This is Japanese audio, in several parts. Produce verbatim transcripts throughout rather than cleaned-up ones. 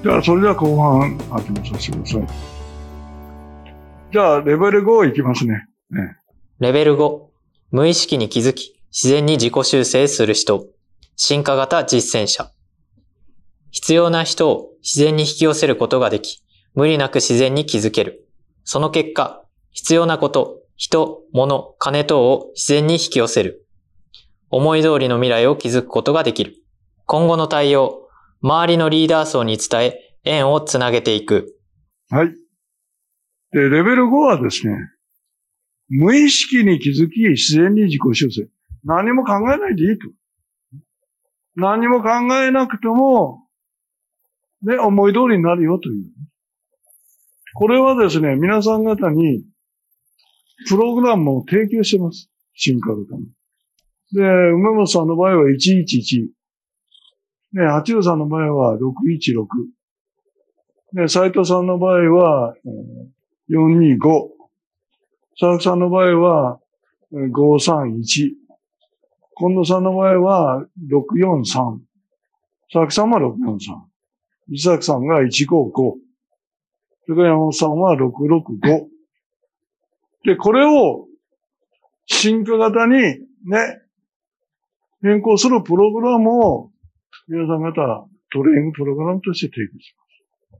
じゃあ、それでは後半、始めさせてください。じゃあ、レベルごいきますね。ね。 レベルご、無意識に気づき、自然に自己修正する人。進化型実践者。必要な人を自然に引き寄せることができ、無理なく自然に気づける。その結果、必要なこと、人、物、金等を自然に引き寄せる。思い通りの未来を築くことができる。今後の対応、周りのリーダー層に伝え、縁をつなげていく。 はい。で、レベルごはですね、無意識に気づき、自然に自己修正。何も考えないでいいと。何も考えなくても、ね、思い通りになるよという。これはですね、皆さん方に、プログラムを提供してます。進化型に。で、梅本さんの場合はいちいちいち。ね、八郎さんの場合はろくいちろく。ね、斉藤さんの場合はよんにご。佐々木さんの場合はごさんいち。近藤さんの場合はろくよんさん。佐々木さんはろくよんさん。伊崎さんがいちごご。それから山本さんはろくろくご。で、これを進化型にね、変更するプログラムを皆さん方トレーニングプログラムとして提供します。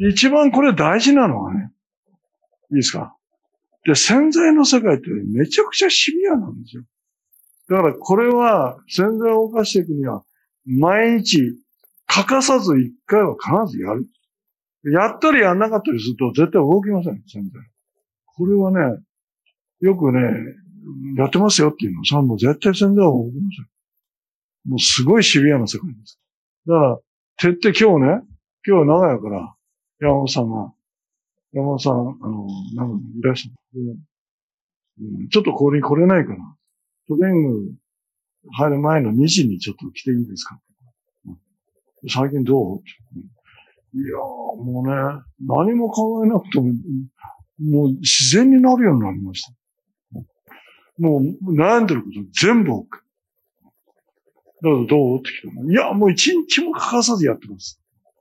一番これ大事なのはね、いいですか？で、潜在の世界ってめちゃくちゃシビアなんですよ。だからこれは潜在を犯していくには毎日欠かさず一回は必ずやる。やったりやんなかったりすると絶対動きません、潜在。これはね、よくね、やってますよっていうのさ、もう絶対潜在は動きません。もうすごいシビアな世界です。だから、徹底今日ね、今日は長屋から山本さんが、山本さん、あの、なんかいらっしゃって、うん、ちょっとこれに来れないから、トレーニング入る前のにじにちょっと来ていいですか、うん、最近どう？いやー、もうね、何も考えなくても、もう自然になるようになりました。もう悩んでること全部 OK。だからどうって聞いたの。いや、もう一日も欠かさずやってます。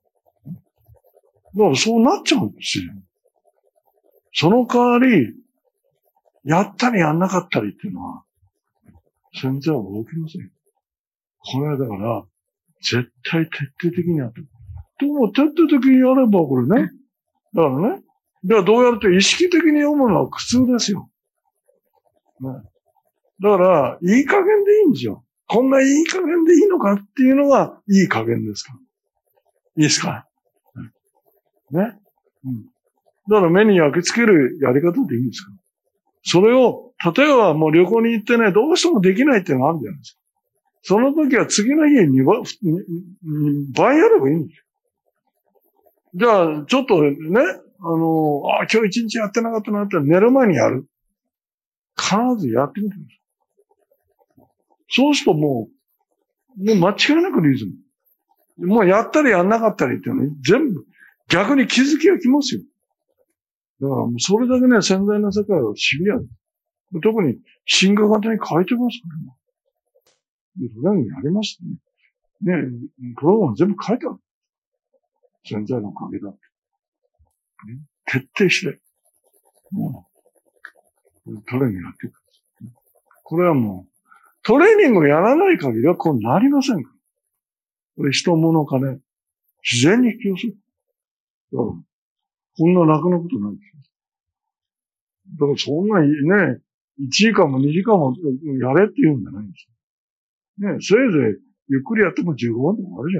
だからそうなっちゃうんですよ。その代わり、やったりやんなかったりっていうのは、全然動きません。これはだから、絶対徹底的にやってる。でも徹底的にやればこれね。だからね。じゃあどうやると意識的に読むのは苦痛ですよ。ね。だから、いい加減でいいんですよ。こんないい加減でいいのかっていうのがいい加減ですから。いいですか？ね。うん。だから目に焼き付けるやり方でいいんですか？それを、例えばもう旅行に行ってね、どうしてもできないっていうのがあるんじゃないですか。その時は次の日に倍やればいいんですよ。じゃあ、ちょっとね、あの、あ、今日一日やってなかったなって寝る前にやる。必ずやってみてください。そうするともう、もう間違いなくリズム。もうやったりやんなかったりっていうのは全部、逆に気づきがきますよ。だからもうそれだけね、潜在の世界はシビアです。特に進化型に変えてますからね。それにやりましたね。ね、プログラム全部変えたの。潜在のおかげだ。ね、徹底して、もう、トレーニングやっていく。これはもう、トレーニングをやらない限りはこうなりませんから。これ人物金、自然に引き寄せる。だからこんな楽なことないですよ。だからそんなね、いちじかんもにじかんもやれって言うんじゃないんですよ。ね、せいぜいゆっくりやってもじゅうごふんでもあるじゃ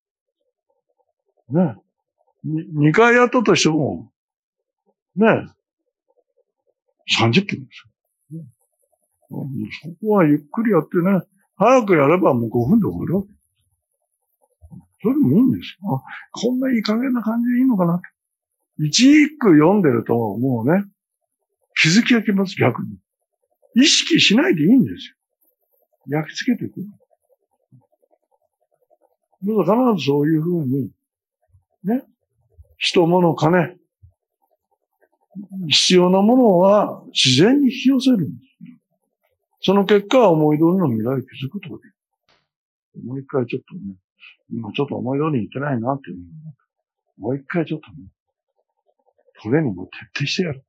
ないですか。ね。にかいやったとしても、ね、さんじゅっぷんですよ。ね、そこはゆっくりやってね、早くやればもうごふんで終わるわけ。それでもいいんですよ。あ、こんないい加減な感じでいいのかな。一句読んでると、もうね、気づきがきます、逆に。意識しないでいいんですよ。焼き付けていく。だから必ずそういうふうに、ね、人物金、必要なものは自然に引き寄せるんです。その結果、思い通りの未来を築くことができる。もう一回ちょっとね、今ちょっと思い通りにいってないなっていう。 もう一回ちょっとね、トレーニングを徹底してやる。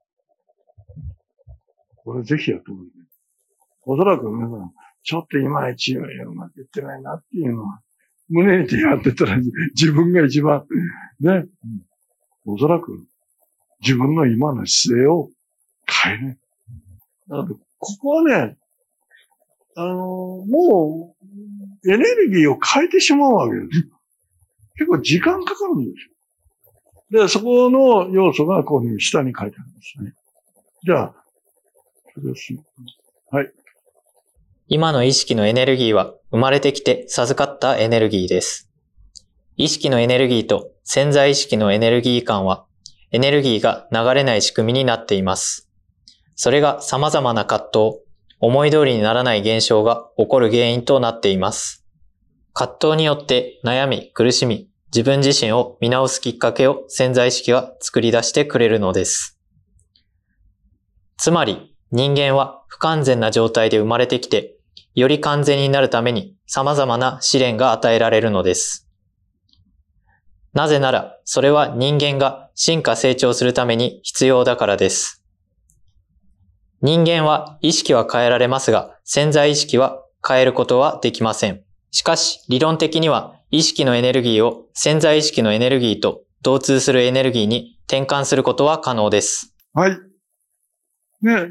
これぜひやってもらいたい。おそらく皆さん、ちょっといまいちうまくいってないなっていうのは、胸に手やってたら自分が一番、ね、うん、おそらく自分の今の姿勢を変えない。だからここはね、あの、もう、エネルギーを変えてしまうわけです。結構時間かかるんですよ。で、そこの要素がこういうふうに下に書いてありますね。じゃあ、そうです。はい。 今の意識のエネルギーは生まれてきて授かったエネルギーです。意識のエネルギーと潜在意識のエネルギー間はエネルギーが流れない仕組みになっています。それが様々な葛藤、思い通りにならない現象が起こる原因となっています。葛藤によって悩み、苦しみ、自分自身を見直すきっかけを潜在意識が作り出してくれるのです。つまり人間は不完全な状態で生まれてきて、より完全になるために様々な試練が与えられるのです。なぜなら、それは人間が進化成長するために必要だからです。人間は意識は変えられますが、潜在意識は変えることはできません。しかし、理論的には意識のエネルギーを潜在意識のエネルギーと同通するエネルギーに転換することは可能です。 はい。ね、だから、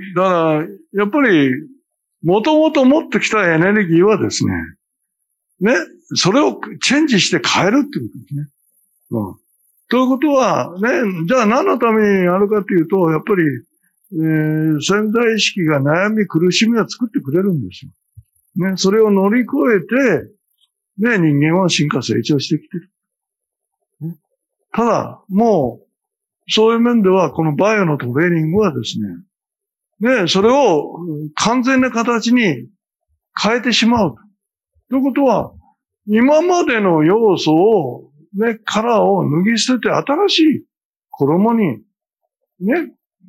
やっぱり、もともと持ってきたエネルギーはですね、ね、それをチェンジして変えるってことですね。うん。ということは、ね、じゃあ何のためにやるかというと、やっぱり、えー、潜在意識が悩み苦しみを作ってくれるんですよ。ね、それを乗り越えて、ね、人間は進化成長してきてる。ね、ただ、もう、そういう面では、このバイオのトレーニングはですね、ね、それを完全な形に変えてしまう。ということは、今までの要素を、ね、殻を脱ぎ捨てて新しい衣に、ね、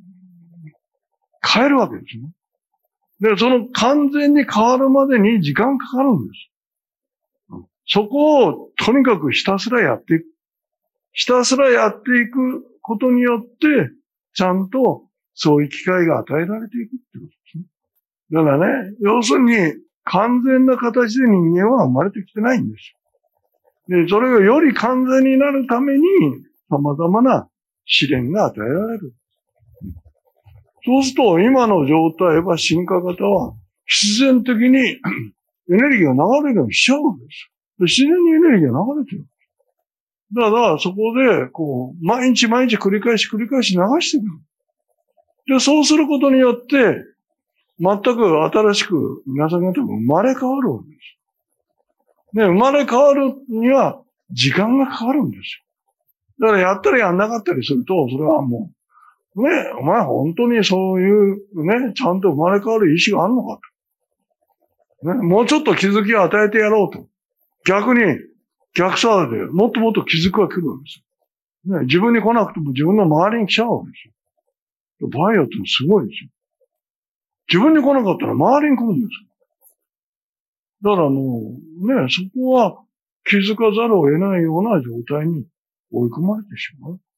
変えるわけですね。で、その完全に変わるまでに時間かかるんです。そこをとにかくひたすらやっていく。ひたすらやっていくことによって、ちゃんとそういう機会が与えられていくってことですね。だからね、要するに完全な形で人間は生まれてきてないんです。で、それがより完全になるために様々な試練が与えられる。そうすると、今の状態は進化型は必然的にエネルギーが流れるようにしちゃうんです。自然にエネルギーが流れてる。だから、そこで、こう、毎日毎日繰り返し繰り返し流してくる。で、そうすることによって、全く新しく皆さん方が生まれ変わるわけです。ね、生まれ変わるには時間がかかるんですよ。だからやったりやんなかったりすると、それはもう、ね、お前本当にそういうね、ちゃんと生まれ変わる意志があるのかと。ね、もうちょっと気づきを与えてやろうと。逆に、逆サイでもっともっと気づくが来るわけですよ。ね、自分に来なくても自分の周りに来ちゃうわけですよ。バイオってすごいですよ。自分に来なかったら周りに来るんですよ。だからもう、ね、そこは気づかざるを得ないような状態に追い込まれてしまう。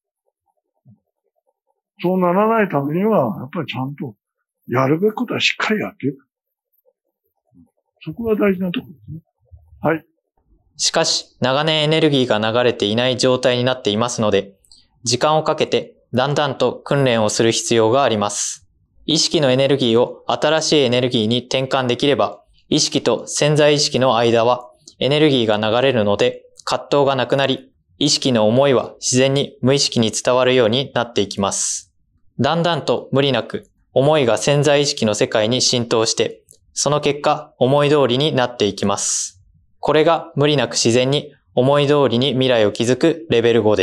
そうならないためには、やっぱりちゃんとやるべきことはしっかりやっていく。そこが大事なところですね。はい。 しかし、長年エネルギーが流れていない状態になっていますので、時間をかけてだんだんと訓練をする必要があります。意識のエネルギーを新しいエネルギーに転換できれば、意識と潜在意識の間はエネルギーが流れるので、葛藤がなくなり、意識の思いは自然に無意識に伝わるようになっていきます。だんだんと無理なく、思いが潜在意識の世界に浸透して、その結果、思い通りになっていきます。これが無理なく自然に思い通りに未来を築くレベルごです。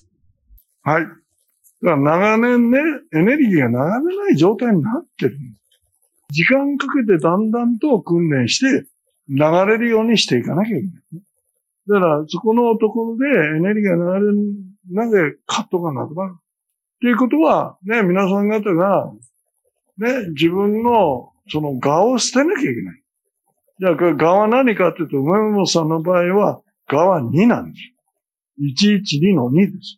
はい。だから長年ね、エネルギーが流れない状態になってる。時間かけてだんだんと訓練して流れるようにしていかなきゃいけない。だからそこのところでエネルギーが流れる、なぜカットがなくなる。っていうことは、ね、皆さん方が、ね、自分のその我を捨てなきゃいけない。じゃあ、我は何かっていうと、梅本さんの場合は、我はになんです。いちいちにのにです。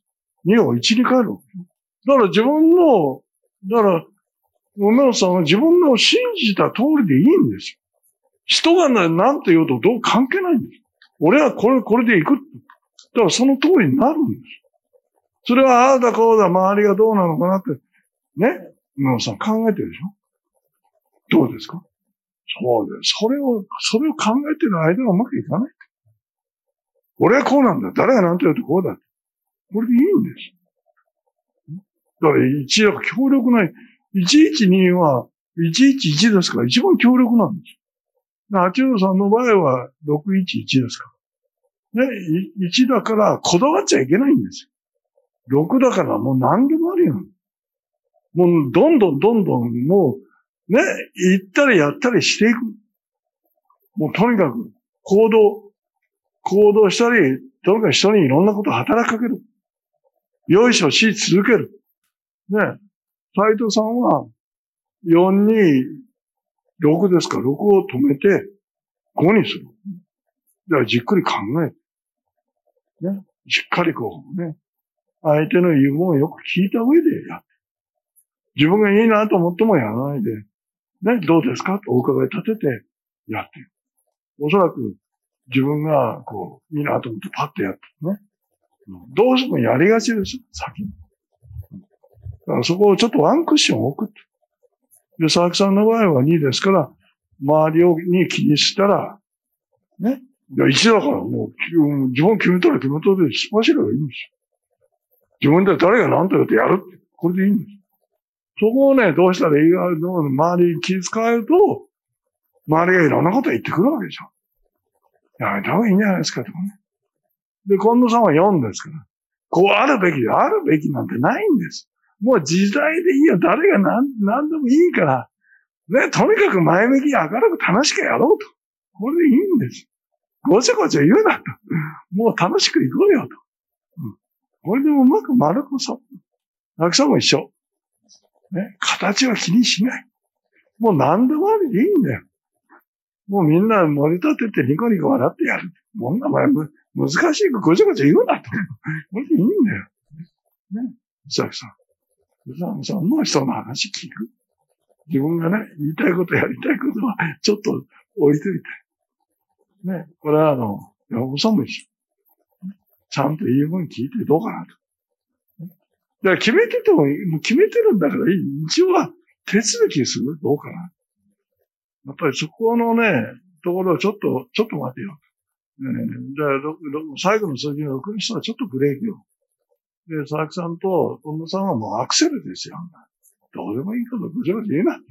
にをいちに変えるわけ。だから自分の、だから、梅本さんは自分の信じた通りでいいんですよ。人が何て言うとどう関係ないんです。俺はこれ、これで行く。だからその通りになるんです。それはああだこうだ周りがどうなのかなって、ね。梅本さん考えてるでしょ。どうですか？そうです。それを、それを考えてる間はうまくいかない。俺はこうなんだ。誰が何て言うとこうだ。これでいいんです。だからいちだから強力ない。いちいちにはいちいちいちですから一番強力なんです。はちじゅうさんの場合はろくいちいちですから。ね、いちだからこだわっちゃいけないんですよ。ろくだからもう何でもあるよ。もうどんどんどんどんもうね、行ったりやったりしていく。もうとにかく行動、行動したり、とにかく人にいろんなことを働きかける。よいしょし続ける。ね。斉藤さんはよんにろくですから、ろくを止めてごにする。だからじっくり考えて。ね。しっかりこうね。相手の言うものをよく聞いた上でやって。自分がいいなと思ってもやらないで。ね。どうですかとお伺い立ててやっている。おそらく自分がこう、いいなと思ってパッとやってね。どうしてもやりがちですよ、先に。だからそこをちょっとワンクッション置く。で、佐々木さんの場合はにですから、周りをに気にしたら、ね。いや、いちだからもう、自分決めたら決めたらで突っ走ればいいんですよ。自分で誰が何と言ってやるって、これでいいんです。そこをね、どうしたらいいか、周りに気遣うと、周りがいろんなこと言ってくるわけでしょ。やめた方がいいんじゃないですか、とかね。で、近藤さんはよんですから。こうあるべきで、あるべきなんてないんです。もう時代でいいよ。誰が何、何でもいいから。ね、とにかく前向きに明るく楽しくやろうと。これでいいんです。ごちゃごちゃ言うなと。もう楽しく行こうよと。うん、これでもうまく丸くさ。たくさんも一緒。ね、形は気にしない。もう何でもありでいいんだよ。もうみんな盛り立ててニコニコ笑ってやる。もんな前む難しいごちゃごちゃ言うなと。これでいいんだよ。ね。佐々木さん。佐々木さんの人の話聞く。自分がね、言いたいことやりたいことはちょっと置いといて。ね。これはあの、山本さんも一緒。ちゃんと言う分聞いてどうかなと。だから決めてても、もう決めてるんだからいい。一応は手続きするどうかな。やっぱりそこのね、ところをちょっと、ちょっと待てよ。ね、じゃあ、最後の数字のろくにしたらちょっとブレーキを。で、佐々木さんと近藤さんはもうアクセルですよ。どうでもいいことぐちゃぐちゃ言えない。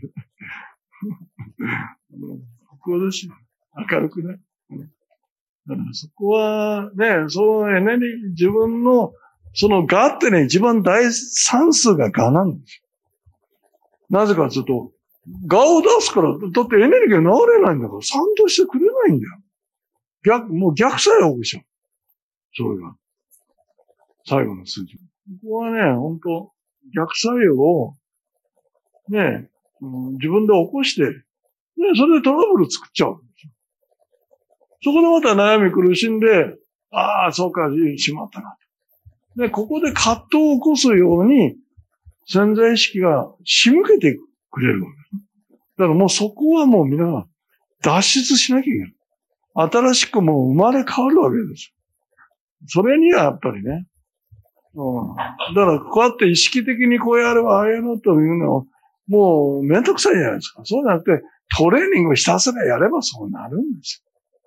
ここですよ。明るくね。だからそこはね、そのエネルギー、自分の、その我ってね、一番大算数が我なんですよ。なぜかというと、我を出すから、だってエネルギーが流れないんだから、賛同してくれないんだよ。逆、もう逆作用でしょ。それが。最後の数字。ここはね、本当逆作用を、ね、うん、自分で起こして、ね、それでトラブル作っちゃうんですよ。そこでまた悩み苦しんで、ああ、そうか、しまったな。で、ここで葛藤を起こすように、潜在意識が仕向けてくれるわけです。だからもうそこはもう皆さん脱出しなきゃいけない。新しくもう生まれ変わるわけです。それにはやっぱりね。うん、だからこうやって意識的にこうやればああやろうというのをもうめんどくさいじゃないですか。そうじゃなくてトレーニングをひたすらやればそうなるんです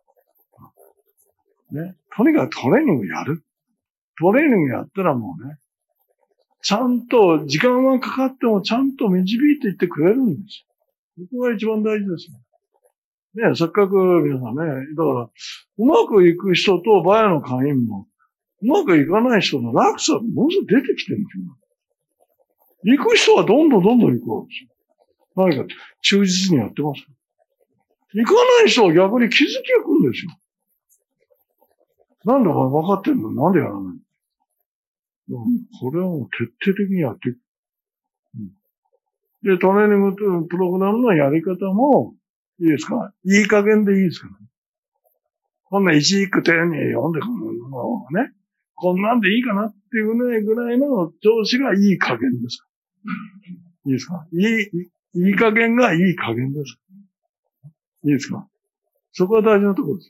よ。ね。とにかくトレーニングやる。トレーニングやったらもうね、ちゃんと時間はかかってもちゃんと導いていってくれるんですよ。ここが一番大事ですね。ね、せっかく皆さんね、だから、うまくいく人とバヤの会員も、うまくいかない人の落差がものすごく出てきてるんですよ。行く人はどんどんどんどん行くわけですよ。何か忠実にやってます。行かない人は逆に気づきが来るんですよ。なんで分かってんのなんでやらないの、うん、これはもう徹底的にやっていく。うん、で、トレーニングとプログラムのやり方も、いいですか？いい加減でいいですからね。こんな一句丁寧に読んでくるのもね、 こんなんでいいかなっていうねぐらいの調子がいい加減ですか。いいですか。いい、いい加減がいい加減です。いいですか。そこが大事なところです。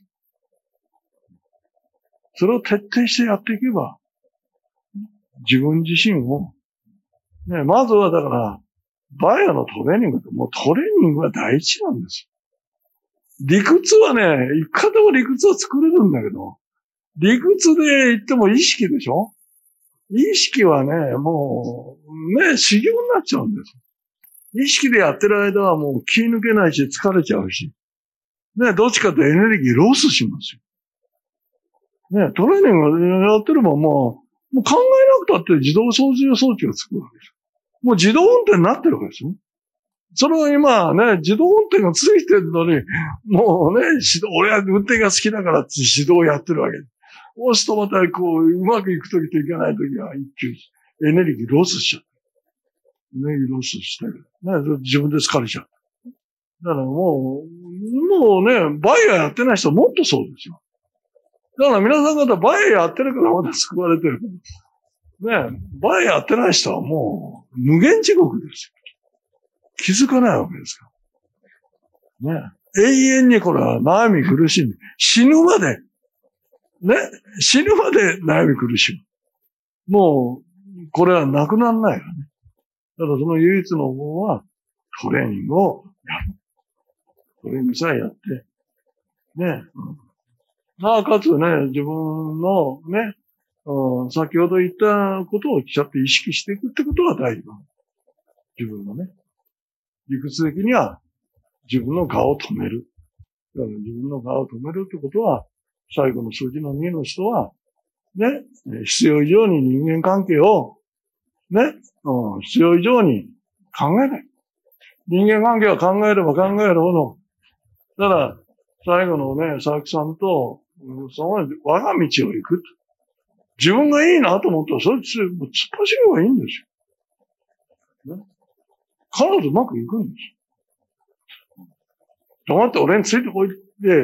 それを徹底してやっていけば、自分自身を、ね、まずはだから、バイアのトレーニングって、もうトレーニングは第一なんです。理屈はね、いくらでも理屈は作れるんだけど、理屈で言っても意識でしょ？意識はね、もう、ね、修行になっちゃうんです。意識でやってる間はもう気抜けないし疲れちゃうし、ね、どっちかとエネルギーロスしますよ。ね、トレーニングやってればもう、もう考えなくたって自動操縦装置がつくわけです。もう自動運転になってるわけですよ。それは今ね、自動運転がついてるのに、もうね、指導、俺は運転が好きだからって指導やってるわけです。押すとまたこう、うまくいくときといかないときは一気にエネルギーロスしちゃう。エネルギーロスしてる。ね、自分で疲れちゃう。だからもう、もうね、バイヤーやってない人はもっとそうですよ。だから皆さん方バイヤーやってるからまだ救われてる。ね、バイヤーやってない人はもう無限地獄ですよ。気づかないわけですから。ね。永遠にこれは悩み苦しみ、死ぬまで、ね、死ぬまで悩み苦しむ。もう、これはなくならないよね。だからその唯一の方法は、トレーニングをやる。トレーニングさえやって、ね。なおかつね、自分のね、うん、先ほど言ったことをちゃんと意識していくってことが大事なの。自分のね。理屈的には自分の我を止める。だから自分の我を止めるってことは、最後の数字のにの人は、ね、必要以上に人間関係を、ね、うん、必要以上に考えない。人間関係は考えれば考えるほど、だから、最後のね、佐々木さんと、その我が道を行く。自分がいいなと思ったら、それつ、突っ走ればいいんですよ。ね、必ずうまくいくんです。黙って俺についてこいって、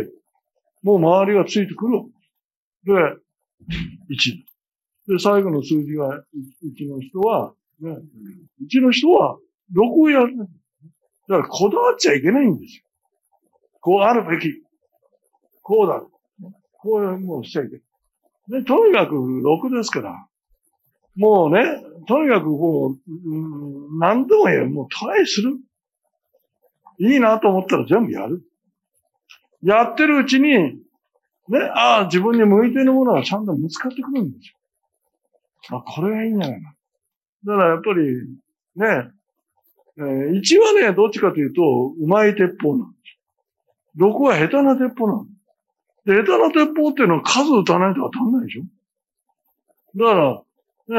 もう周りがついてくるわけです。で、いち。で、最後の数字がいちの人は、ね、いちの人はろくをやる。だからこだわっちゃいけないんですよ。こうあるべき。こうだ。こうもうしちゃいけない。で、とにかくろくですから。もうね、とにかくこう、うん、何でもやる。もうトライする。いいなと思ったら全部やる。やってるうちに、ね、ああ、自分に向いているものがちゃんと見つかってくるんですよ。あ、これがいいんじゃないか。だからやっぱり、ね、えー、いちはね、どっちかというと、うまい鉄砲なんです。ろくは下手な鉄砲なんです。で、下手な鉄砲っていうのは数打たないと当たんないでしょ。だから、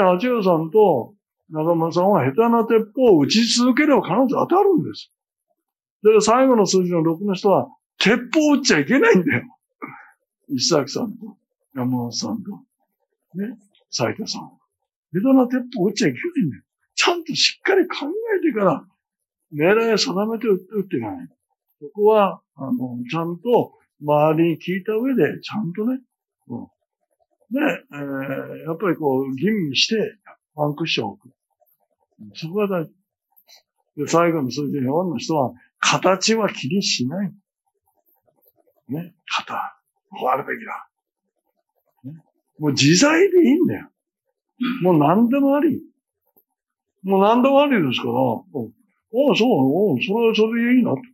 ね、八代さんと中村さんは下手な鉄砲を打ち続ければ必ず当たるんです。だから最後の数字のろくの人は、鉄砲を打っちゃいけないんだよ。石崎さんと山本さんと、ね、斉田さん。下手な鉄砲を打っちゃいけないんだよ。ちゃんとしっかり考えてから、狙いを定めて打っていかない。そこは、あの、ちゃんと周りに聞いた上で、ちゃんとね、うん、で、えー、やっぱりこう、吟味して、ワンクッションを置く。そこが大事。で、最後の数字のよんの人は、形は気にしない。ね、型。こうあるべきだ。ね、もう自在でいいんだよ。もう何でもあり。もう何でもありですから、おあ、そう、おそれはそれでいいなと。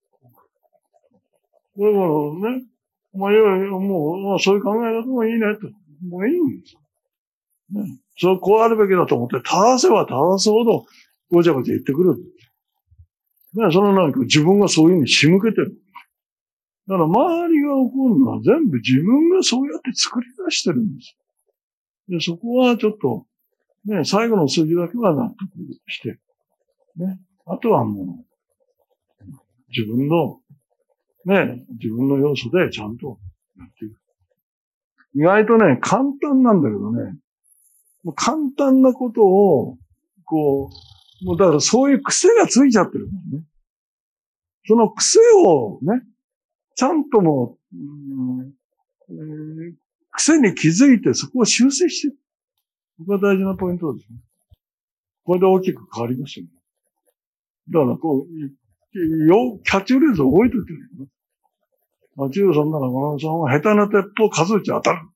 だからね、まあ、いやいや、もう、そういう考え方もいいねと。もういいんですよ。ね、そう、こうあるべきだと思って、正せば正すほど、ごちゃごちゃ言ってくる。ね、そのなんか自分がそういうふうに仕向けてる。だから周りが起こるのは全部自分がそうやって作り出してるんです。で、そこはちょっと、ね、最後の数字だけは納得して、ね、あとはもう、自分の、ね、自分の要素でちゃんとやっていく。意外とね、簡単なんだけどね、もう簡単なことを、こう、もうだからそういう癖がついちゃってるもんね。その癖をね、ちゃんともう、うんえー、 癖に気づいてそこを修正してる。ここが大事なポイントですね。これで大きく変わりますよね。だからこう、よ、キャッチフレーズを覚えておいてるよね。あ、中さんならこのさんは下手な鉄砲数打ち当たる。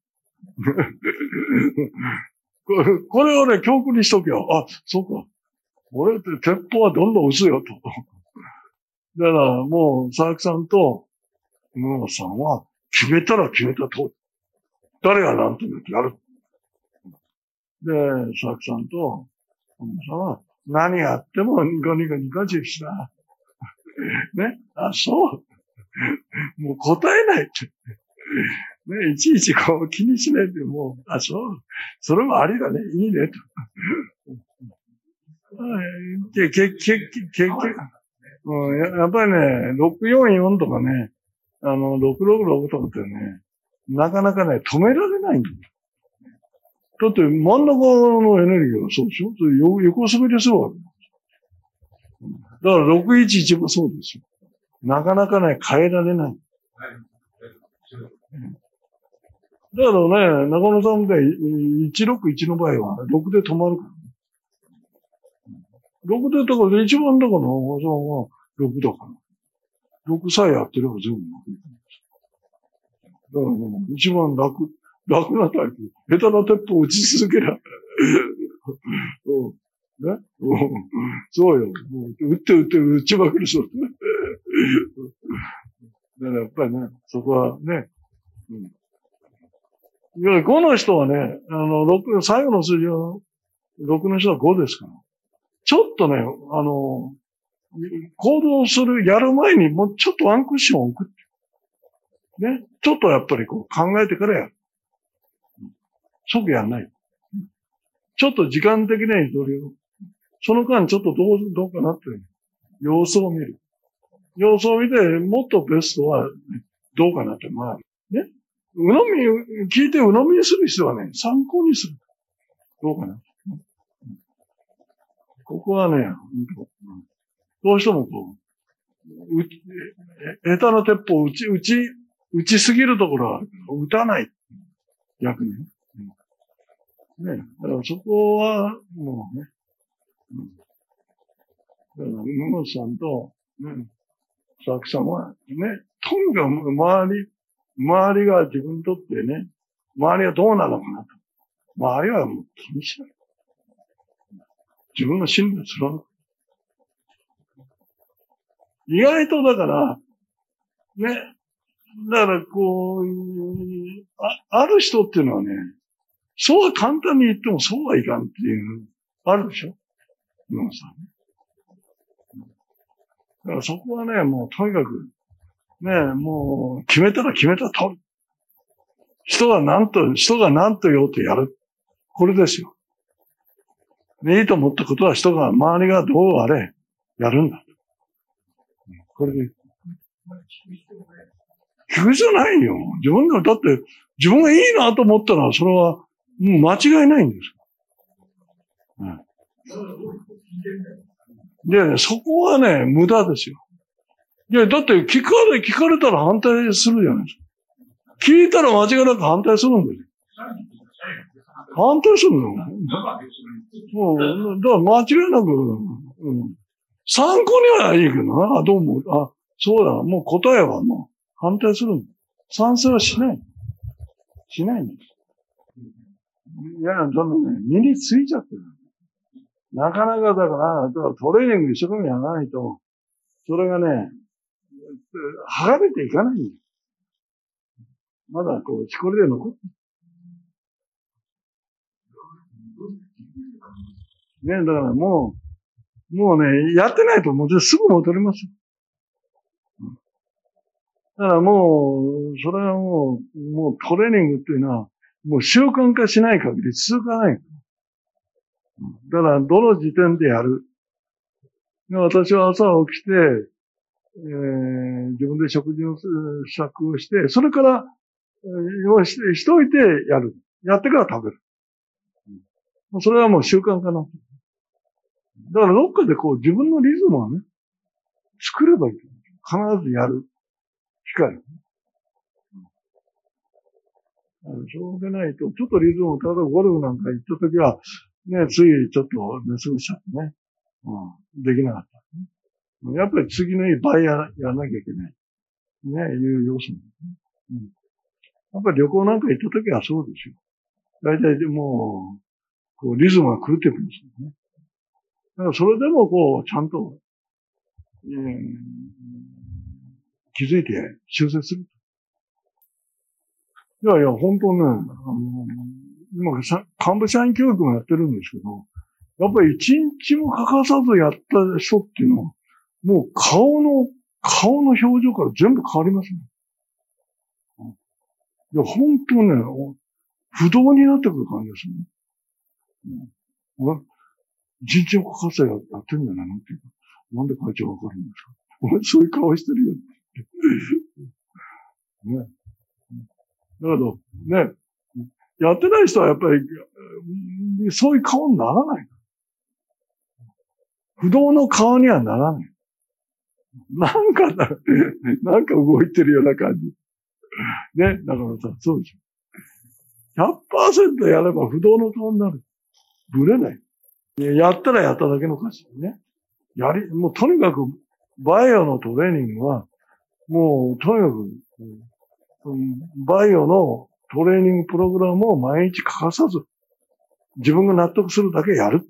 これこれをね、教訓にしとけよ。あ、そうか。俺って鉄砲はどんどん撃つよと。だからもう、佐々木さんと野本さんは決めたら決めた通り。誰が何と言うとやる。で、佐々木さんと野本さんは何やってもニコニコニコチしな。ね。あ、そう。もう答えないって。ね、いちいちこう気にしないでもう、あ、そう。それもありだね。いいね。と。け、け、け、け、け、うん、やっぱりね、ろくよんよんとかね、あの、ろくろくろくとかってね、なかなかね、止められないんだよ。だって真ん中のエネルギーはそうでしょ？それ横滑りするわけ。だからろくいちいちもそうですよ。なかなかね、変えられない。だからね、中野さんでいちろくいちの場合はろくで止まるからね。ろくでだから一番だから小野さんはろくだから。ろくさえやってれば全部うまくいくんです。だからもう一番楽、楽なタイプ。下手な鉄砲撃ち続けりゃ。うん、ね、うん、そうよ。もう撃って撃って撃ちまくりそう。だからやっぱりね、そこはね、うん。いや、ごの人はね、あの、ろく、最後の数字は、ろくの人はごですから。ちょっとね、あの、行動する、やる前にもうちょっとワンクッションを置く。ね。ちょっとやっぱりこう考えてからやる。即やんない。ちょっと時間的な移動を。その間ちょっとどう、どうかなって、様子を見る。様子を見て、もっとベストはどうかなって、まあ、ね。うのみ、聞いてうのみにする必要はね、参考にする。どうかな。ここはね、どうしてもこう、う下手な鉄砲を撃ち、撃ち、撃ちすぎるところは撃たない。逆に。ね。だからそこは、もうね。うん、だから、野本さんと、ね、佐々木さんは、ね、とにかく周り、周りが自分にとってね、周りはどうなのかなと。周りはもう気にしない。自分の信念するの。意外とだから、ね、だからこう、あ、ある人っていうのはね、そうは簡単に言ってもそうはいかんっていう、あるでしょ？皆さん。だからそこはね、もうとにかく、ね、もう決めたら決めた通り。人が何と、人が何と言おうとやる。これですよ。ね、いいと思ったことは人が、周りがどうあれ、やるんだ。これで。聞くじゃないよ。自分が、だって、自分がいいなと思ったら、それは、もう間違いないんですよ。うん、で、ね、そこはね、無駄ですよ。いや、だって聞かれ、聞かれたら反対するじゃないですか。聞いたら間違いなく反対するんですよ。反対するの。もう、だから間違いなく、うん、参考にはいいけどな。どうも、あ、そうだ、もう答えはもう反対するんだ。賛成はしない。しないんです。いや、そのね、身についちゃってる。なかなかだから、だからトレーニング一生懸命やらないと、それがね、剥がれていかないんです。まだこう、しこりで残ってる。ね、だからもう、もうね、やってないともうすぐ戻りますよ。だからもう、それはもう、もうトレーニングっていうのは、もう習慣化しない限り続かない。だから、どの時点でやる。私は朝起きて、えー、自分で食事の支度をして、それから、用ししといてやる。やってから食べる。それはもう習慣化な。だからどっかでこう自分のリズムをね、作ればいい。必ずやる。機会。 そうでないと、ちょっとリズム、例えばゴルフなんか行った時は、ね、ついちょっと寝過ごしちゃってね。うん。できなかった、ね。やっぱり次の日倍や、やらなきゃいけない。ね、いう要素なんですね。うん。やっぱり旅行なんか行った時はそうですよ。大体でもう、こう、リズムが狂ってくるんですよね。だからそれでもこう、ちゃんと、えー、気づいて修正する。いやいや、本当ね、あの、今、幹部社員教育もやってるんですけど、やっぱり一日も欠かさずやった人っていうのは、もう顔の、顔の表情から全部変わりますね。いや、本当ね、不動になってくる感じですよね。うん、一日も欠かさずやってるんじゃないのっていうか、なんで会長わかるんですか？俺そういう顔してるよ。ね。だけど、ね、やってない人はやっぱり、そういう顔にならない。不動の顔にはならない。なんかだ、なんか動いてるような感じ。ね、だからさ、そうでしょ。ひゃくパーセント やれば不動の顔になる。ぶれない。やったらやっただけの価値ね。やり、もうとにかく、バイオのトレーニングは、もうとにかく、バイオのトレーニングプログラムを毎日欠かさず、自分が納得するだけやる。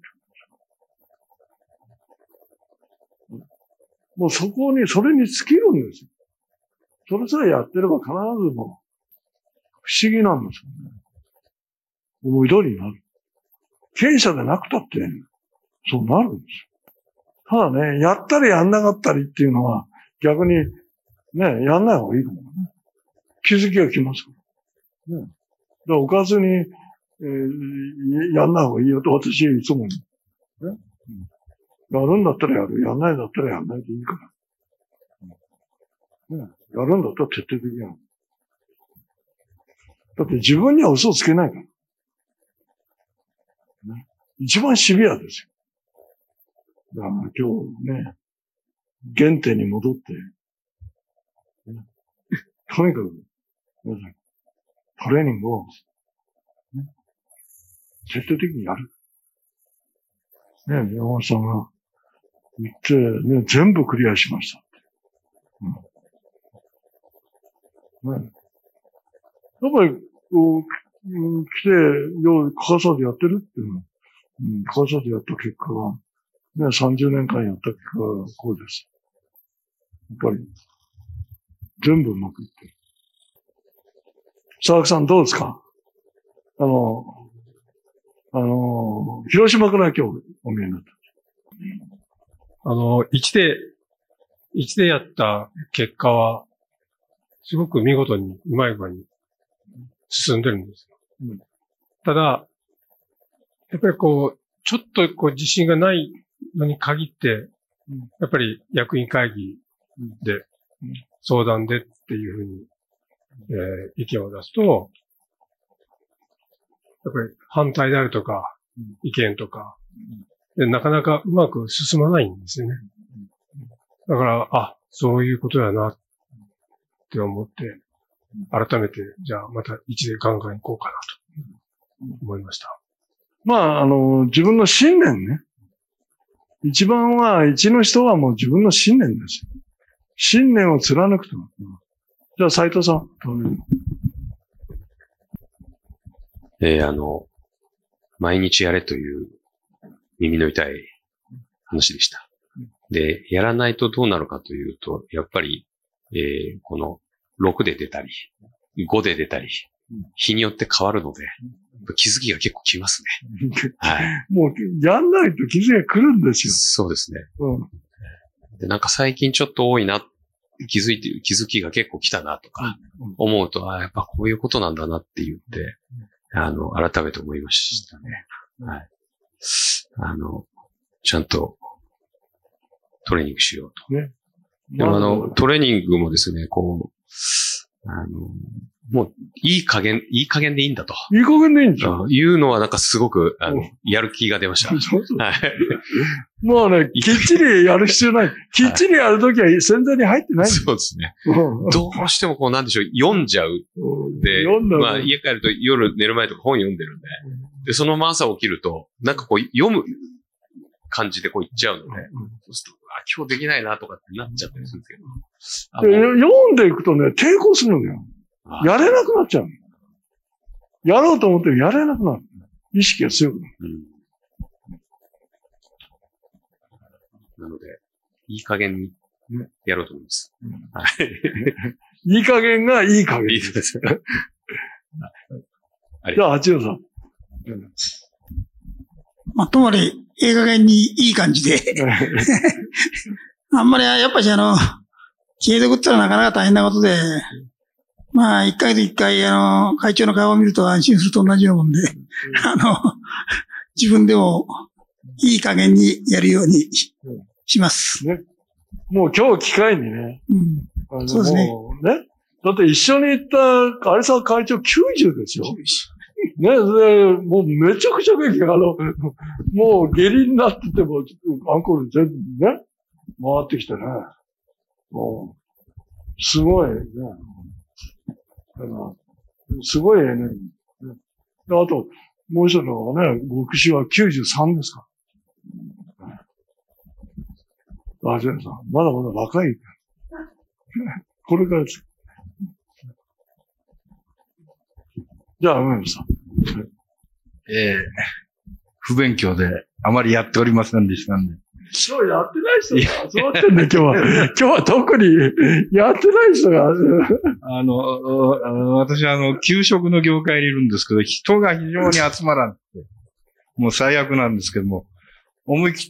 もうそこに、それに尽きるんですよ。それさえやってれば必ずもう、不思議なんですよね。思い通りになる。経営者でなくたって、そうなるんですよ。ただね、やったりやんなかったりっていうのは、逆に、ね、やんない方がいいかもね。気づきが来ますから。ね、だからおかずに、えー、やんない方がいいよと私いつも、ね、うん、やるんだったらやる。やんないんだったらやんないでいいから。ね、やるんだったら徹底的にやる。だって自分には嘘をつけないから。ね、一番シビアですよ。だから今日ね、原点に戻って、ね、とにかく、皆さん、トレーニングを、ね、徹底的にやる。ね、山本さんが言って、ね、全部クリアしました。うん、ね、やっぱり、こう、うん、来て、よう、欠かさずやってるっていうのは、うん、欠かさずやった結果は、ね、さんじゅうねんかんやった結果はこうです。やっぱり、全部うまくいってる。佐々木さんどうですか？あの、あの、広島から今日お見えになった。 あの、いちで、いちでやった結果は、すごく見事にうまい具合に進んでるんですよ。うん、ただ、やっぱりこう、ちょっとこう自信がないのに限って、やっぱり役員会議で、相談でっていうふうに、えー、意見を出すと、やっぱり反対であるとか、意見とか、で、なかなかうまく進まないんですよね。だから、あ、そういうことやなって思って、改めて、じゃあまた一でガンガン行こうかなと思いました。 まあ、あの、自分の信念ね。一番は、一の人はもう自分の信念ですよ。信念を貫くと。じゃあ、斉藤さん。 えー、あの、毎日やれという耳の痛い話でした。で、やらないとどうなるかというと、やっぱり、えー、このろくで出たり、ごで出たり、日によって変わるので、気づきが結構きますね。はい。 もう、やんないと気づきが来るんですよ。 そうですね。 うん。 で、なんか最近ちょっと多いな、気づいて、気づきが結構来たなとか、思うと、あ、やっぱこういうことなんだなって言って、あの、改めて思いましたね。はい。あの、ちゃんとトレーニングしようと。ね。でもあの、トレーニングもですね、こう、 あの、もう、いい加減、いい加減でいいんだと。 いい加減でいいんですよ。 いうのはなんかすごく、あのうん、 やる気が出ました。 そうそう。 はい。 もうね、きっちりやる必要ない。きっちりやるときは潜在に入ってないんですよ。 そうですね。 うんどうしてもこうなんでしょう、読んじゃう。で、 読んだらまあ家帰ると夜寝る前とか本読んでるんで、で、そのまま朝起きると、なんかこう読む感じでこう言っちゃうので、そうすると、あ、今日できないなとかってなっちゃったりするんですけど。 であの読んでいくとね、抵抗するのよ。やれなくなっちゃうの。やろうと思ってもやれなくなる。意識が強くなる。 うんなので、いい加減にやろうと思います。 うんはい。 いい加減がいい加減。 いいです。 じゃあ、八代さん。 まあ、ともあれ、いい加減にいい感じで。あんまり、やっぱしあの、継続ってのはなかなか大変なことで、まあ、一回と一回、あの、会長の顔を見ると安心すると同じようなもんで、あの、自分でもいい加減にやるようにします。 ね。もう今日機会にね。 うんあのそうですねもうね。だって一緒に行った有沢会長きゅうじゅうですよ。ね、で、もうめちゃくちゃ元気。あの、もう下痢になってても、アンコール全部ね、回ってきてね。もう、すごいね。だからすごいエネルギー。ね、であと、もう一つのね、牧師はきゅうじゅうさんですか。あ、ジェンさん、まだまだ若い。これからです。じゃあ、梅本さん。 ええ不勉強であまりやっておりませんでしたんで。 今日やってない人が集まってんだ、今日は。今日は特にやってない人が。 あの、あの私はあの、給食の業界にいるんですけど、人が非常に集まらなくて、もう最悪なんですけども、思い切って、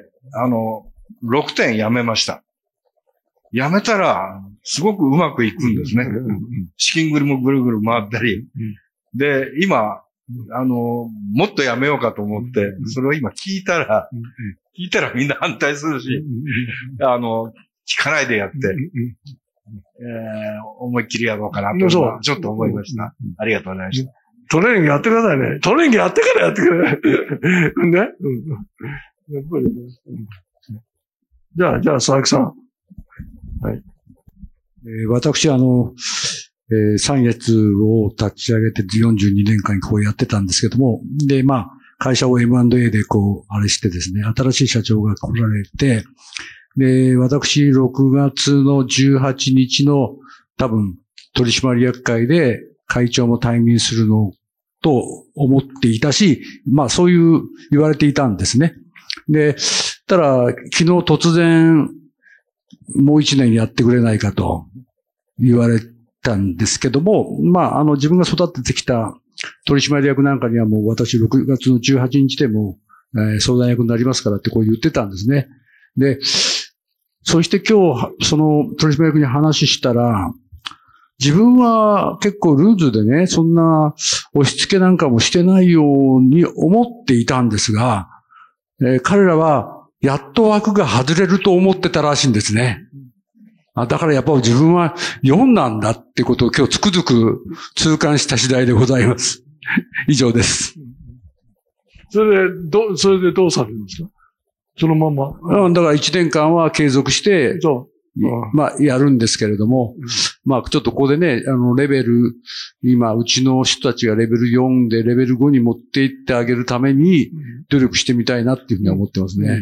あの、ろくてんやめました。やめたら、すごくうまくいくんですね。資金繰りもぐるぐる回ったり。で、今、あの、もっとやめようかと思って、それを今聞いたら、聞いたらみんな反対するし、あの、聞かないでやって、えー、思いっきりやろうかなと、 そうちょっと思いました。ありがとうございました。 トレーニングやってくださいね。トレーニングやってからやってくれ。ね。うん、やっぱりね。じゃあ、じゃあ、佐々木さん。はい。 えー、私、あの、えー、三月を立ち上げてよんじゅうにねんかんこうやってたんですけども、で、まあ、会社を エムアンドエー でこう、あれしてですね、新しい社長が来られて、で、私、ろくがつのじゅうはちにちの多分、取締役会で会長も退任するのと思っていたし、まあ、そういう言われていたんですね。で、たら、昨日突然、もう一年やってくれないかと言われたんですけども、まあ、あの、自分が育ててきた取締役なんかにはもう私ろくがつのじゅうはちにちでも、えー、相談役になりますからってこう言ってたんですね。で、そして今日、その取締役に話したら、自分は結構ルーズでね、そんな押し付けなんかもしてないように思っていたんですが、えー、彼らはやっと枠が外れると思ってたらしいんですね。あ、だからやっぱり自分はよんなんだってことを今日つくづく痛感した次第でございます。以上です。 それで、ど、それでどうされるんですか？そのまま。 うん、だからいちねんかんは継続して、 そう。 まあ、やるんですけれども、うん、まあ、ちょっとここでね、あの、レベル、今、うちの人たちがレベルよんでレベルごに持っていってあげるために、努力してみたいなっていうふうに思ってますね。うんうん、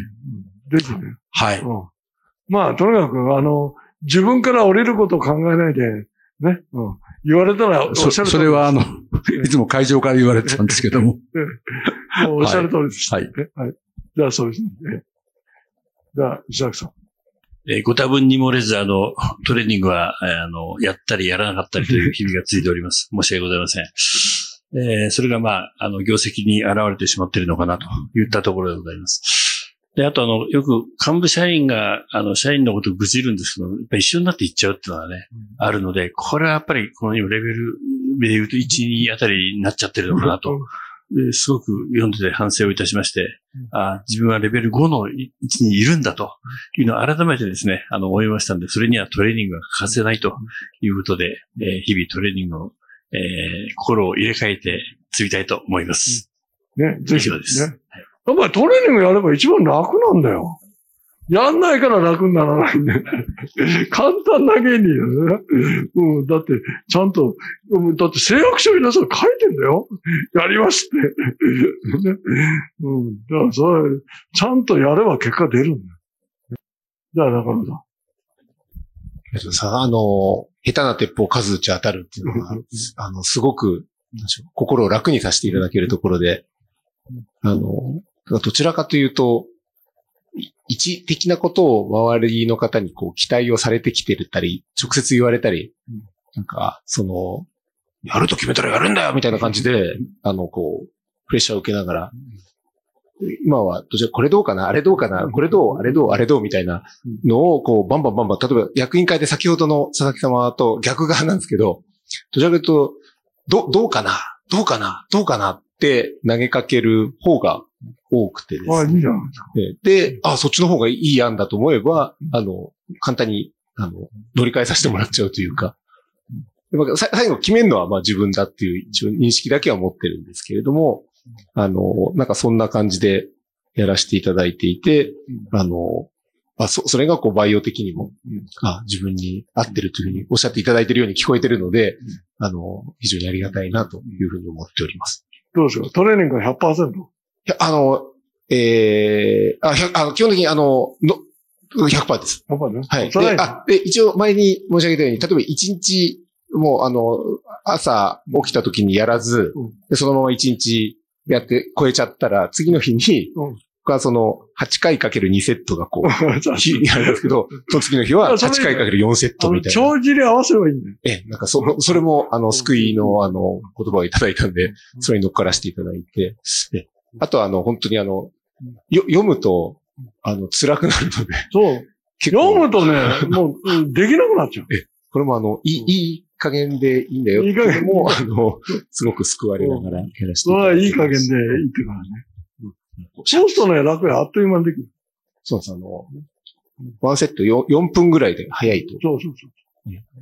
ですね。 はい、 うん。まあ、とにかく、あの、自分から降りることを考えないで、ね、うん、言われたらおっしゃる通り。 それは、あの、いつも会場から言われてたんですけども。 もうおっしゃる通りです。 はい。 はい。じゃあ、そうですね。じゃあ、石崎さん。 えー、ご多分に漏れず、あの、トレーニングは、あの、やったりやらなかったりという日々が続いております。申し訳ございません。えー、それがまあ、あの、業績に現れてしまっているのかなといったところでございます。で、あとあの、よく幹部社員が、あの、社員のことを愚痴るんですけど、やっぱ一緒になっていっちゃうっていうのはね、うん、あるので、これはやっぱり、この今レベルで言うといち、にあたりになっちゃってるのかなとですごく読んでて反省をいたしまして、あ自分はレベルごの位置にいるんだというのを改めてですね、あの、思いましたんで、それにはトレーニングが欠かせないということで、えー、日々トレーニングを、えー、心を入れ替えて積みたいと思います。 ね、ぜひ以上です。 ね。やっぱりトレーニングやれば一番楽なんだよ。やんないから楽にならないんだよ。簡単な原理だよね。うん、だって、ちゃんと、だって誓約書に皆さん書いてんだよ。やりますって。ね、うん。だからそれ、ちゃんとやれば結果出るんだよ。じゃあ、だからさ。 えっとさ、あの、下手な鉄砲数打ち当たるっていうのは、あの、すごく、心を楽にさせていただけるところで、あの、どちらかというと、一的なことを周りの方にこう期待をされてきてたり、直接言われたり、なんか、その、やると決めたらやるんだよみたいな感じで、あの、こう、プレッシャーを受けながら、今は、どちらこれどうかなあれどうかなこれどうあれどうあれどうみたいなのを、こう、バンバンバンバン、例えば役員会で先ほどの佐々木様と逆側なんですけど、どちらかというと、ど、どうかなどうかなどうかなって投げかける方が多くてですね。 あ、いいじゃないですか。 で、あ、そっちの方がいい案だと思えば、あの、簡単に、あの、乗り換えさせてもらっちゃうというか、最後決めるのはまあ自分だっていう一応認識だけは持ってるんですけれども、あの、なんかそんな感じでやらせていただいていて、あの、あそ、それがこうバイオ的にも、あ、自分に合ってるというふうにおっしゃっていただいているように聞こえてるので、あの、非常にありがたいなというふうに思っております。 どうですかトレーニングが ひゃくパーセント？ いや、あの、えー、あ、あの基本的にあの、の、ひゃくパーセント です。 ひゃくパーセント ね。 はい。 それはで、あ、で、一応前に申し上げたように、例えばいちにち、もうあの、朝起きた時にやらず、うん、でそのままいちにちやって超えちゃったら、次の日に、うん僕はその、はちかいかけるにセットがこう、日にあるんですけど、その次の日ははちかいかけるよんセットみたいな。 帳尻合わせればいいんだよ。 ええ、なんかその、それも、あの、救いの、あの、言葉をいただいたんで、それに乗っからせていただいて、えあとは、あの、本当にあの、よ、読むと、あの、辛くなるので。 そう。読むとね、もう、できなくなっちゃう。 え、これもあの、いい、いい加減でいいんだよ。 いい加減も、あの、すごく救われながらやらせていただいて。 それはいい加減でいいってからね。そうするとね、楽やあっという間にできる。 そうです。あの、ワンセット 4, 4分ぐらいで早いと。 そうそうそう。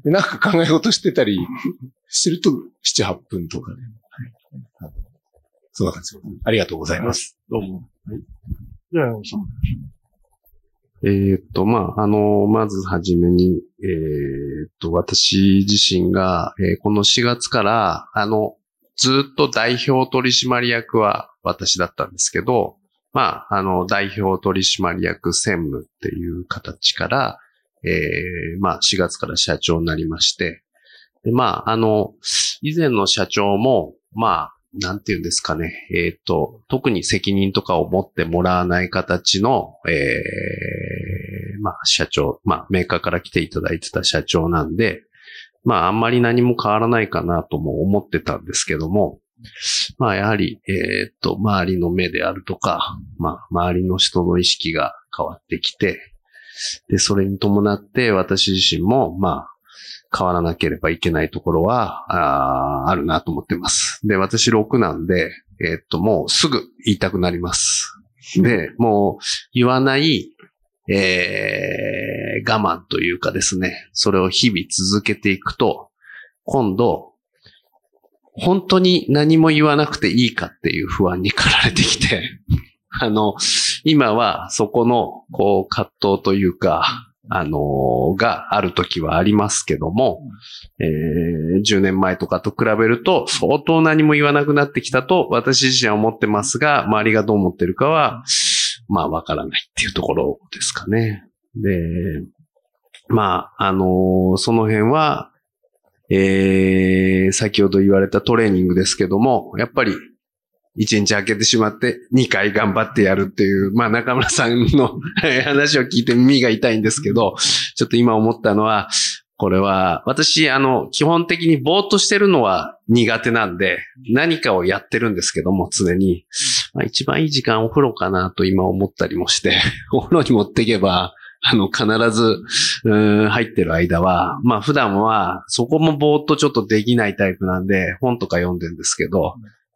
でなんか考え事してたりしてるとなな、はっぷんとかね。はい、そんな感じです。ありがとうございます。 どうも。はい。じゃあ、おさん。 えーっと、まあ、あの、まずはじめに、えーっと、私自身が、えー、このしがつから、あの、ずっと代表取締役は私だったんですけど、まあ、あの、代表取締役専務っていう形から、えー、まあ、しがつから社長になりまして、でまあ、あの、以前の社長も、まあ、なんていうんですかね、えっと、特に責任とかを持ってもらわない形の、えー、まあ、社長、まあ、メーカーから来ていただいてた社長なんで、まあ、あんまり何も変わらないかなとも思ってたんですけども、まあ、やはり、えっと、周りの目であるとか、まあ、周りの人の意識が変わってきて、で、それに伴って私自身も、まあ、変わらなければいけないところは、あ, あるなと思ってます。で、私ろくなんで、えっと、もうすぐ言いたくなります。で、もう言わない、えー、我慢というかですね、それを日々続けていくと、今度、本当に何も言わなくていいかっていう不安に駆られてきて、あの、今はそこの、こう、葛藤というか、あのー、があるときはありますけども、えー、じゅうねんまえとかと比べると、相当何も言わなくなってきたと、私自身は思ってますが、周りがどう思ってるかは、まあ、わからないっていうところですかね。で、まあ、あのー、その辺は、えー、先ほど言われたトレーニングですけども、やっぱり、一日空けてしまって二回頑張ってやるっていう、まあ中村さんの話を聞いて耳が痛いんですけど、ちょっと今思ったのは、これは、私、あの、基本的にぼーっとしてるのは苦手なんで、何かをやってるんですけども、常に。まあ、一番いい時間お風呂かなと今思ったりもして、お風呂に持っていけば、あの、必ず、うーん、入ってる間は、まあ普段は、そこもぼーっとちょっとできないタイプなんで、本とか読んでるんですけど、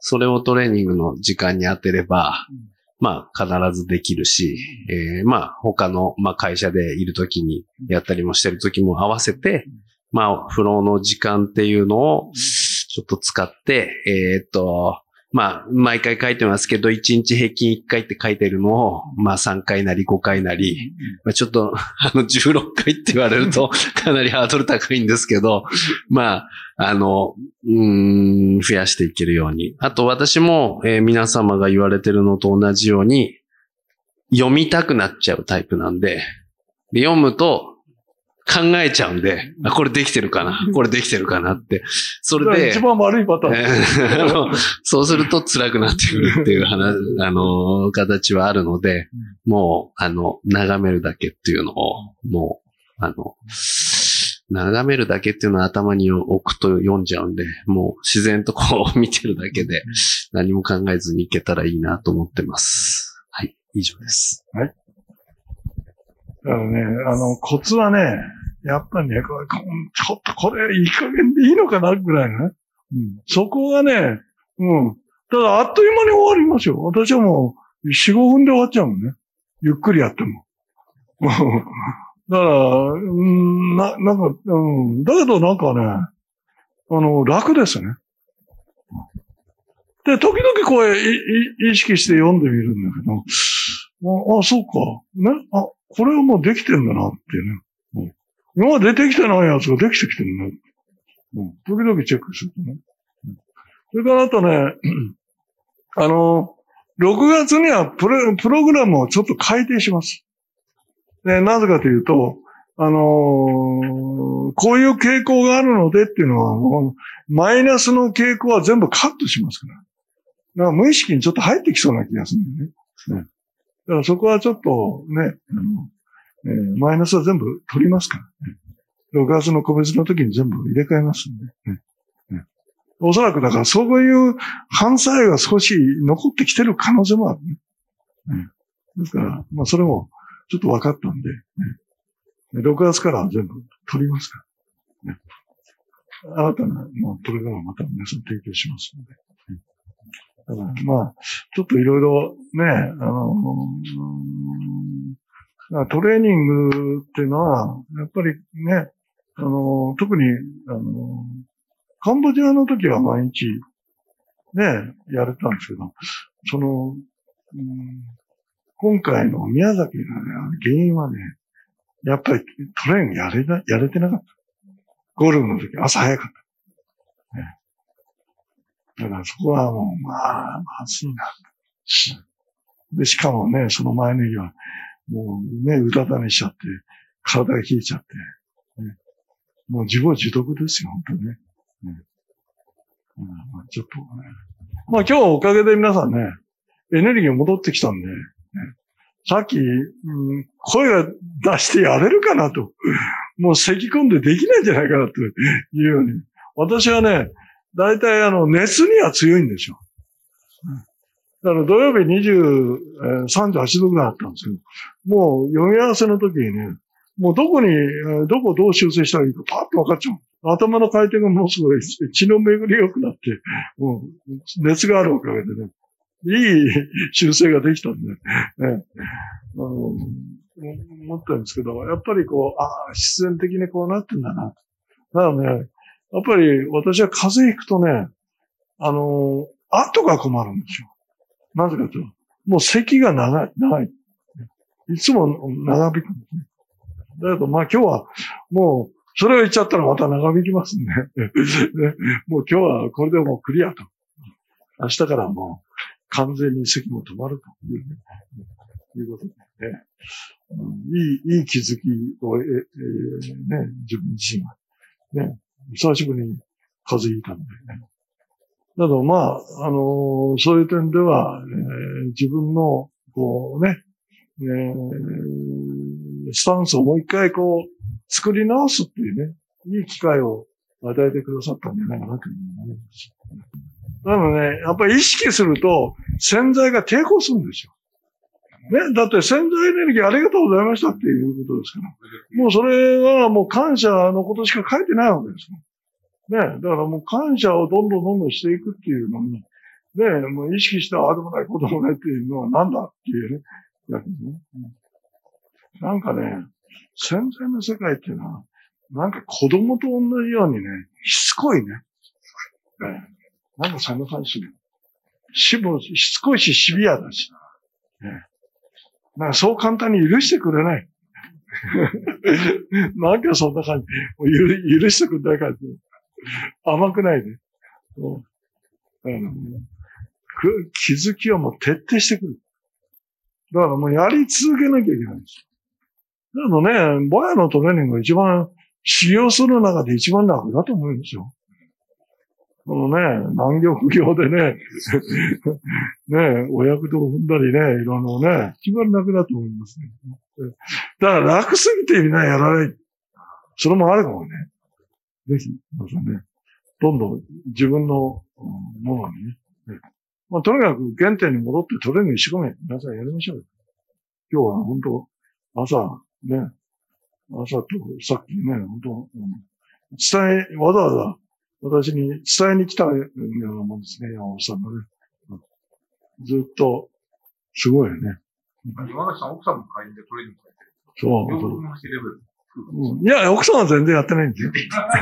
それをトレーニングの時間に当てれば、まあ、必ずできるし、えー、まあ、他の、まあ、会社でいるときにやったりもしてるときも合わせて、まあ、フローの時間っていうのを、ちょっと使って、えーっと、まあ、毎回書いてますけど、いちにち平均いっかいって書いてるのを、まあさんかいなりごかいなり、まあ、ちょっと、あの、じゅうろっかいって言われると、かなりハードル高いんですけど、まあ、あの、うーん、増やしていけるように。あと私も、えー皆様が言われてるのと同じように、読みたくなっちゃうタイプなんで、で読むと、考えちゃうんで、あ、これできてるかなこれできてるかなって。それで、 一番悪いパターン。 えーあのそうすると辛くなってくるっていう話、あの、形はあるので、もう、あの、眺めるだけっていうのを、もう、あの、眺めるだけっていうのは頭に置くと読んじゃうんで、もう自然とこう見てるだけで何も考えずにいけたらいいなと思ってます。はい、以上です。 はい。だからね、あの、コツはね、やっぱりね、これちょっとこれいい加減でいいのかなぐらいね。うん、そこがね、うん。ただ、あっという間に終わりますよ。私はもう、よん、ごふんで終わっちゃうもんね。ゆっくりやっても。だから、うん、な、なんか、うん、だけどなんかね、あの、楽ですね。で、時々これ、い、い、意識して読んでみるんだけど、あ、あ、そうか。ね。あ、これはもうできてんだなっていうね。うん、今まで出てきてないやつができてきてるね。うん、時々チェックするとね。うん、それからあとね、あの、ろくがつにはプロ、プログラムをちょっと改定します。で、なぜかというと、あのー、こういう傾向があるのでっていうのは、マイナスの傾向は全部カットしますから。だから無意識にちょっと入ってきそうな気がするんだよね。ね、だからそこはちょっとね、あのえー、マイナスは全部取りますから、ね。ろくがつの個別の時に全部入れ替えますんで、ねね。おそらくだからそういう反作用が少し残ってきてる可能性もある、ねね。ですから、まあそれもちょっと分かったんで、ね、ろくがつからは全部取りますから、ね。新たな、まあ、プログラムをまた皆さん提供しますので。ね、だからまあ、ちょっといろいろね、あのー、トレーニングっていうのは、やっぱりね、あのー、特に、あのー、カンボジアの時は毎日、ね、やれたんですけど、その、うん、今回の宮崎の、ね、原因はね、やっぱりトレーニングやれな、やれてなかった。ゴルフの時朝早かった。ね、だからそこはもう、まあ、まずいな。で、しかもね、その前の日は、もうね、うたた寝しちゃって、体が冷えちゃって、ね、もう自業自得ですよ、本当にね。ね、うん、まあ、ちょっとね。まあ今日おかげで皆さんね、エネルギー戻ってきたんで、ね、さっき、うん、声が出してやれるかなと。もう咳込んでできないんじゃないかなというように。私はね、大体あの、熱には強いんですよ。だから土曜日にじゅう、さんじゅうはちどぐらいあったんですけど、もう読み合わせの時にね、もうどこに、どこをどう修正したらいいかパッと分かっちゃう。頭の回転がものすごい血の巡り良くなって、もう熱があるおかげでね、いい修正ができたんで、ね、あの思ったんですけど、やっぱりこう、ああ、必然的にこうなってんだな。だからね、やっぱり私は風邪ひくとね、あの、後が困るんですよ。なぜかというと、もう咳が長い、長い。いつも長引くんですね。だけど、まあ今日は、もう、それを言っちゃったらまた長引きますんで、ね、もう今日はこれでもうクリアと。明日からもう完全に咳も止まるという、ね、いうことでね。いい、いい気づきを、え、えー、ね、自分自身が。ね、久しぶりに風邪ひいたんでね。だけど、まあ、あのー、そういう点では、えー、自分の、こうね、えー、スタンスをもう一回こう、作り直すっていうね、いい機会を与えてくださったんじゃないかなと思います。なのでね、やっぱり意識すると、潜在が抵抗するんですよ。ね、だって潜在エネルギーありがとうございましたっていうことですから。もうそれはもう感謝のことしか書いてないわけですよ。ね、だからもう感謝をどんどんどんどんしていくっていうのに、 で、もう意識したああでもない、こうでもないっていうのはなんだっていうね。やつね、なんかね、戦前の世界っていうのは、なんか子供と同じようにね、しつこいね。ね、なんかそんな感じする。しも、しつこいしシビアだし。ね、なんかそう簡単に許してくれない。なんかそんな感じ。もう許、許してくれない感じ。甘くないね。うん、気づきをもう徹底してくる。だからもうやり続けなきゃいけないんです。でもね、ボヤのトレーニングが一番、修行する中で一番楽だと思うんですよ。このね、難行苦行でね、ね、お役と踏んだりね、いろんなね、一番楽だと思いますね。だから楽すぎてみんなやらない。それもあるかもね。ぜひ、皆さんね、どんどん自分のものにね、まあ、とにかく原点に戻ってトレーニング一生懸命皆さんやりましょうよ。今日は本当、朝、ね、朝とさっきね、本当、うん、伝え、わざわざ私に伝えに来たようなもんですね、山本さんがね。うん、ずっと、すごいよね。 山崎さん、奥さんも会員でトレーニングされてる。 そう。 両方のレベル。 うん、いや、奥さんは全然やってないんですよ。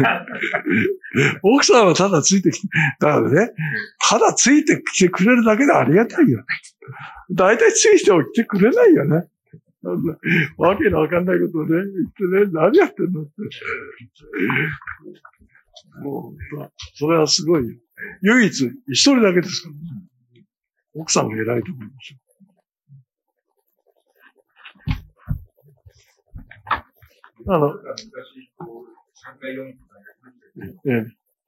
奥さんはただついてきて、だからね、ただついてきてくれるだけでありがたいよ。だいたいついてきてくれないよね。わけのわかんないことをね、言ってね、何やってんのって。もう、それはすごいよ。唯一、一人だけですからね。奥さんが偉いと思いますよ。あの、さんかいよんかいええ。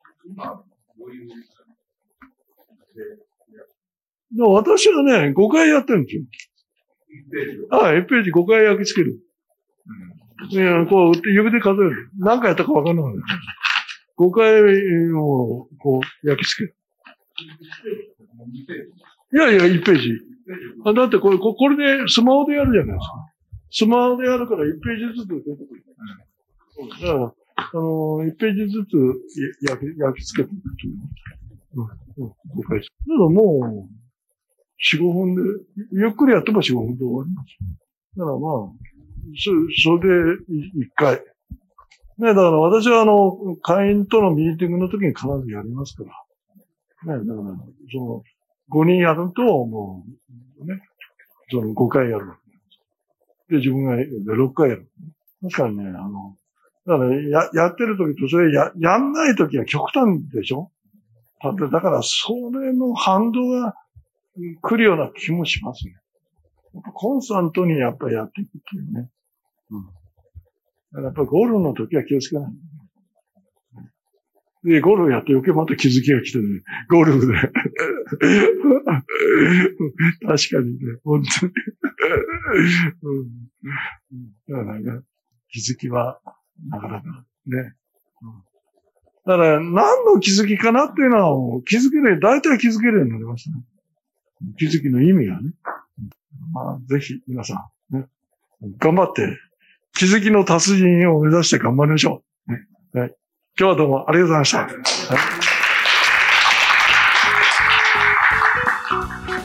でも私はね、ごかいやってるんですよ。ああ、いちページごかい焼き付ける。いや、こう、指で数える。何回やったかわかんない。ごかいを、こう、焼き付ける。いやいや、いちページ。あだってこれ、これで、スマホでやるじゃないですか。スマホでやるからいちページずつ出てくる。だから、あの、いちページずつ焼き、焼き付けていくという。うん、うん、ごかい。だからもう、よん、ごふんで、ゆっくりやってもよん、ごふんで終わります。だからまあ、そ、それでいっかい。ね、だから私はあの、会員とのミーティングの時に必ずやりますから。ね、だから、その、ごにんやると、もう、ね、そのごかいやる。で、自分がろっかいやる。確かにね、あの、だからや、やってる時とそれや、やんない時は極端でしょ？だから、それの反動が来るような気もしますね。コンスタントにやっぱりやっていくっていうね。うん。だからやっぱりゴルフの時は気をつけない。で、ゴルフやって余計また気づきが来てるね。ゴルフで。確かにね、本当に。うん。だからね、気づきは、なかなかね。うん、だから、何の気づきかなっていうのはもう気づける、大体気づけるようになりましたね。気づきの意味がね。まあ、ぜひ、皆さん、ね、頑張って、気づきの達人を目指して頑張りましょう。ね、はい、今日はどうもありがとうございました。はい。